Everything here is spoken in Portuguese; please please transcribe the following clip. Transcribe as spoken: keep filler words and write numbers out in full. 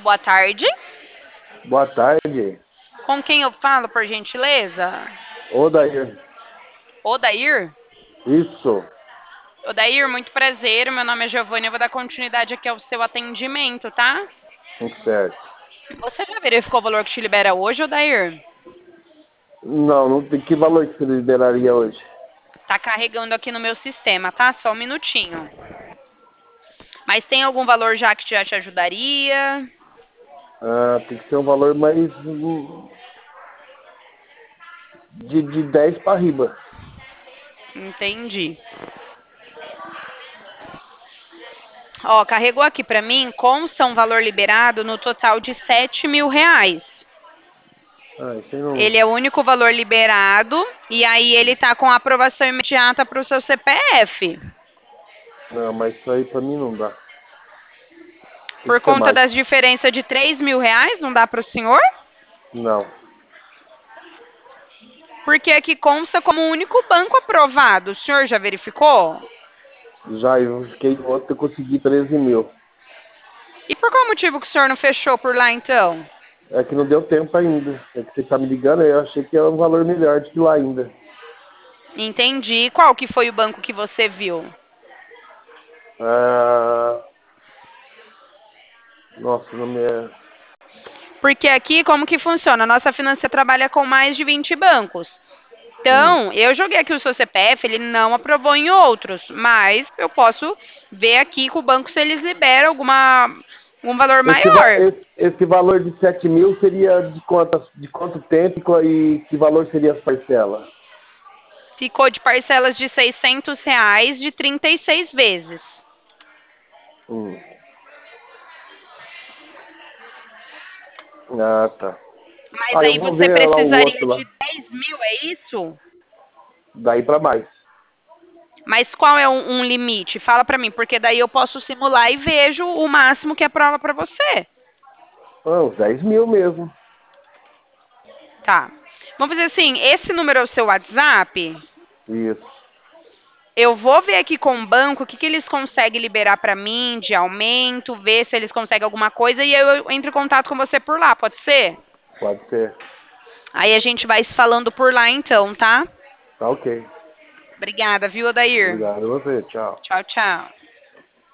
boa tarde. Boa tarde. Com quem eu falo, por gentileza? Odair. Odair? Isso. Odair, muito prazer. Meu nome é Giovanni. Eu vou dar continuidade aqui ao seu atendimento, tá? Muito certo. Você já verificou o valor que te libera hoje, Odair? Não, não tem que valor que você liberaria hoje? Tá carregando aqui no meu sistema, tá? Só um minutinho. Mas tem algum valor já que já te ajudaria? Ah, tem que ser um valor mais hum, de, de dez para riba. Entendi. Ó, carregou aqui pra mim, consta um valor liberado no total de sete mil reais. Ah, isso aí não. Ele é o único valor liberado e aí ele tá com aprovação imediata para o seu C P F. Não, mas isso aí pra mim não dá. Tem Por que ser conta mais. das diferenças de três mil reais, não dá para o senhor? Não. Porque aqui consta como o único banco aprovado. O senhor já verificou? Já eu fiquei ontem, eu consegui treze mil. E por qual motivo que o senhor não fechou por lá então? É que não deu tempo ainda. É que você tá me ligando aí, eu achei que era um valor melhor do que lá ainda. Entendi. Qual que foi o banco que você viu? Ah, nossa, não me é. Porque aqui, como que funciona? A nossa finança trabalha com mais de vinte bancos. Hum. Então, eu joguei aqui o seu C P F, ele não aprovou em outros, mas eu posso ver aqui com o banco se eles liberam alguma, um valor Esse, va- maior. esse, esse valor de sete mil seria de, quantas, de quanto tempo e qua- e que valor seria as parcelas? Ficou de parcelas de seiscentos reais de trinta e seis vezes. Hum. Ah, tá. Mas Ah, eu aí vou você ver lá o precisaria outro lá. de dez mil, é isso? Daí pra mais. Mas qual é um, um limite? Fala pra mim, porque daí eu posso simular e vejo o máximo que aprova pra você. Ah, uns dez mil mesmo. Tá. Vamos fazer assim, esse número é o seu WhatsApp? Isso. Eu vou ver aqui com o banco o que, que eles conseguem liberar pra mim de aumento, ver se eles conseguem alguma coisa e eu entro em contato com você por lá, pode ser? Pode ser. Aí a gente vai se falando por lá então, tá? Tá ok. Obrigada, viu, Odair? Obrigado a você. Tchau. Tchau, tchau.